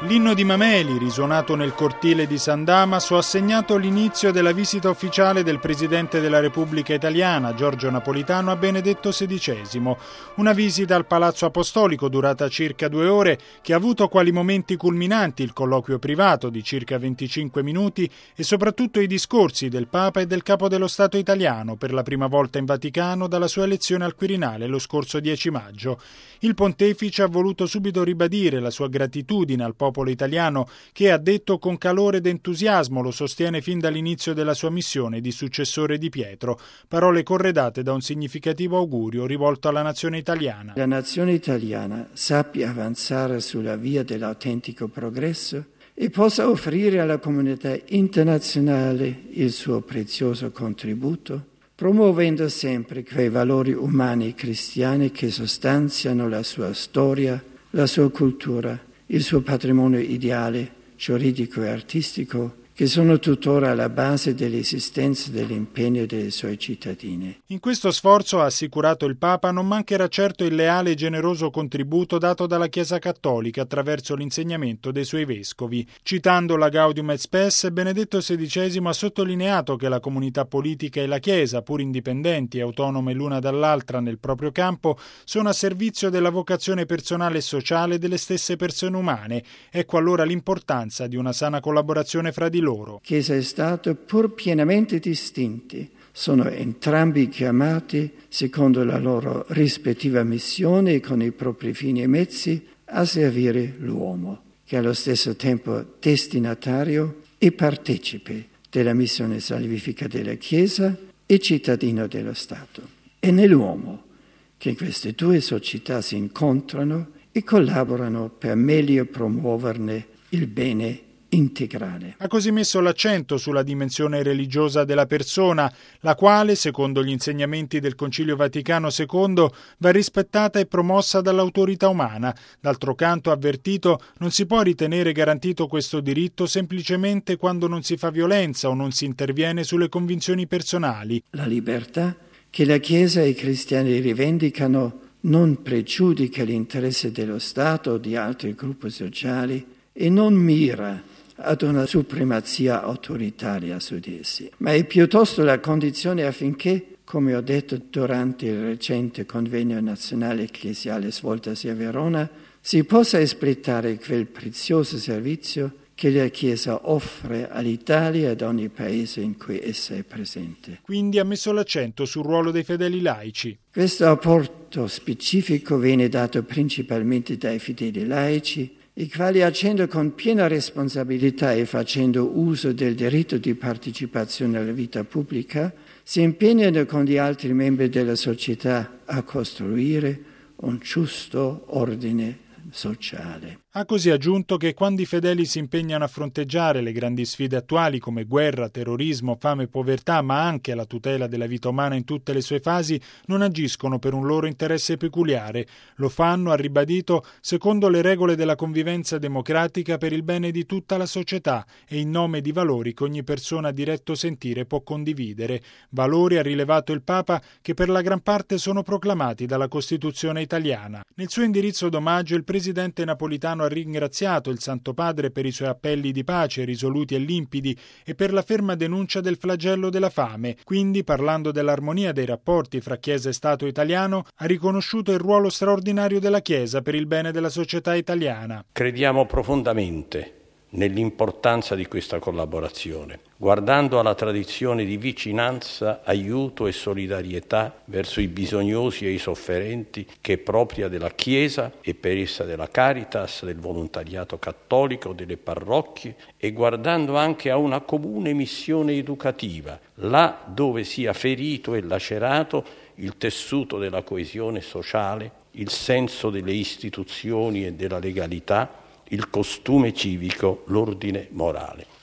L'inno di Mameli, risuonato nel cortile di San Damaso, ha segnato l'inizio della visita ufficiale del Presidente della Repubblica Italiana, Giorgio Napolitano, a Benedetto XVI. Una visita al Palazzo Apostolico durata circa 2 ore, che ha avuto quali momenti culminanti il colloquio privato di circa 25 minuti e soprattutto i discorsi del Papa e del Capo dello Stato italiano per la prima volta in Vaticano dalla sua elezione al Quirinale lo scorso 10 maggio. Il pontefice ha voluto subito ribadire la sua gratitudine al popolo italiano che, ha detto, con calore ed entusiasmo lo sostiene fin dall'inizio della sua missione di successore di Pietro, parole corredate da un significativo augurio rivolto alla nazione italiana. La nazione italiana sappia avanzare sulla via dell'autentico progresso e possa offrire alla comunità internazionale il suo prezioso contributo, promuovendo sempre quei valori umani cristiani che sostanziano la sua storia, la sua cultura, il suo patrimonio ideale, giuridico e artistico, che sono tuttora alla base dell'esistenza e dell'impegno dei suoi cittadini. In questo sforzo, ha assicurato il Papa, non mancherà certo il leale e generoso contributo dato dalla Chiesa Cattolica attraverso l'insegnamento dei suoi vescovi. Citando la Gaudium et Spes, Benedetto XVI ha sottolineato che la comunità politica e la Chiesa, pur indipendenti e autonome l'una dall'altra nel proprio campo, sono a servizio della vocazione personale e sociale delle stesse persone umane. Ecco allora l'importanza di una sana collaborazione fra di loro. Chiesa e Stato, pur pienamente distinti, sono entrambi chiamati, secondo la loro rispettiva missione e con i propri fini e mezzi, a servire l'uomo, che è allo stesso tempo destinatario e partecipe della missione salvifica della Chiesa e cittadino dello Stato. È nell'uomo che queste due società si incontrano e collaborano per meglio promuoverne il bene integrale. Ha così messo l'accento sulla dimensione religiosa della persona, la quale, secondo gli insegnamenti del Concilio Vaticano II, va rispettata e promossa dall'autorità umana. D'altro canto, ha avvertito, non si può ritenere garantito questo diritto semplicemente quando non si fa violenza o non si interviene sulle convinzioni personali. La libertà che la Chiesa e i cristiani rivendicano non pregiudica l'interesse dello Stato o di altri gruppi sociali e non mira ad una supremazia autoritaria su di essi, ma è piuttosto la condizione affinché, come ho detto durante il recente convegno nazionale ecclesiale svoltosi a Verona, si possa espletare quel prezioso servizio che la Chiesa offre all'Italia e ad ogni paese in cui essa è presente. Quindi ha messo l'accento sul ruolo dei fedeli laici. Questo apporto specifico viene dato principalmente dai fedeli laici, i quali, agendo con piena responsabilità e facendo uso del diritto di partecipazione alla vita pubblica, si impegnano con gli altri membri della società a costruire un giusto ordine sociale. Ha così aggiunto che quando i fedeli si impegnano a fronteggiare le grandi sfide attuali come guerra, terrorismo, fame e povertà, ma anche la tutela della vita umana in tutte le sue fasi, non agiscono per un loro interesse peculiare. Lo fanno, ha ribadito, secondo le regole della convivenza democratica per il bene di tutta la società e in nome di valori che ogni persona a diretto sentire può condividere. Valori, ha rilevato il Papa, che per la gran parte sono proclamati dalla Costituzione italiana. Nel suo indirizzo d'omaggio il presidente Napolitano ha ringraziato il Santo Padre per i suoi appelli di pace risoluti e limpidi e per la ferma denuncia del flagello della fame. Quindi, parlando dell'armonia dei rapporti fra Chiesa e Stato italiano, ha riconosciuto il ruolo straordinario della Chiesa per il bene della società italiana. Crediamo profondamente nell'importanza di questa collaborazione, guardando alla tradizione di vicinanza, aiuto e solidarietà verso i bisognosi e i sofferenti che è propria della Chiesa e per essa della Caritas, del volontariato cattolico, delle parrocchie, e guardando anche a una comune missione educativa, là dove sia ferito e lacerato il tessuto della coesione sociale, il senso delle istituzioni e della legalità, il costume civico, l'ordine morale.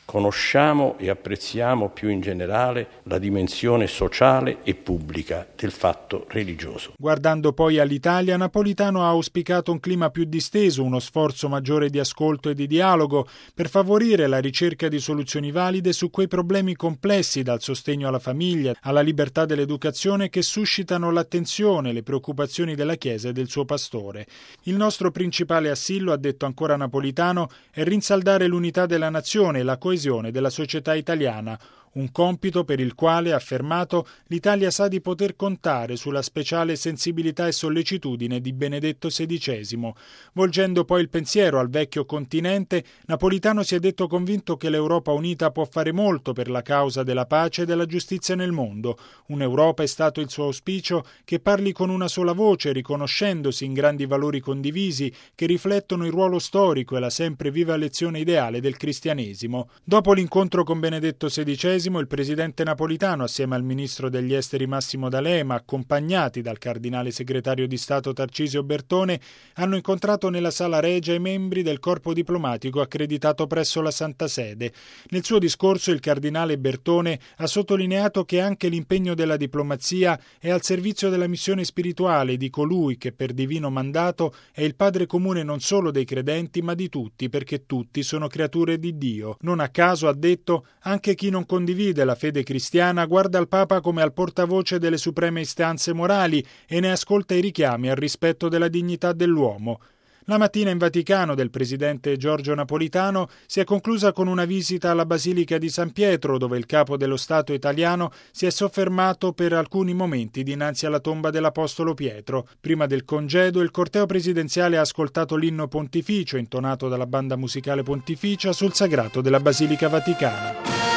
Conosciamo e apprezziamo più in generale la dimensione sociale e pubblica del fatto religioso. Guardando poi all'Italia, Napolitano ha auspicato un clima più disteso, uno sforzo maggiore di ascolto e di dialogo per favorire la ricerca di soluzioni valide su quei problemi complessi, dal sostegno alla famiglia, alla libertà dell'educazione, che suscitano l'attenzione e le preoccupazioni della Chiesa e del suo pastore. Il nostro principale assillo, ha detto ancora Napolitano, è rinsaldare l'unità della nazione e la coesione della società italiana, un compito per il quale, ha affermato, l'Italia sa di poter contare sulla speciale sensibilità e sollecitudine di Benedetto XVI. Volgendo poi il pensiero al vecchio continente, Napolitano si è detto convinto che l'Europa unita può fare molto per la causa della pace e della giustizia nel mondo. Un'Europa, è stato il suo auspicio, che parli con una sola voce, riconoscendosi in grandi valori condivisi che riflettono il ruolo storico e la sempre viva lezione ideale del cristianesimo. Dopo l'incontro con Benedetto XVI, il presidente Napolitano, assieme al ministro degli esteri Massimo D'Alema, accompagnati dal cardinale segretario di Stato Tarcisio Bertone, hanno incontrato nella Sala Regia i membri del corpo diplomatico accreditato presso la Santa Sede. Nel suo discorso il cardinale Bertone ha sottolineato che anche l'impegno della diplomazia è al servizio della missione spirituale di colui che per divino mandato è il padre comune non solo dei credenti ma di tutti, perché tutti sono creature di Dio. Non a caso, ha detto, anche chi non condivide la fede cristiana guarda al Papa come al portavoce delle supreme istanze morali e ne ascolta i richiami al rispetto della dignità dell'uomo. La mattina in Vaticano del presidente Giorgio Napolitano si è conclusa con una visita alla Basilica di San Pietro, dove il capo dello Stato italiano si è soffermato per alcuni momenti dinanzi alla tomba dell'Apostolo Pietro. Prima del congedo, il corteo presidenziale ha ascoltato l'inno pontificio intonato dalla banda musicale pontificia sul sagrato della Basilica Vaticana.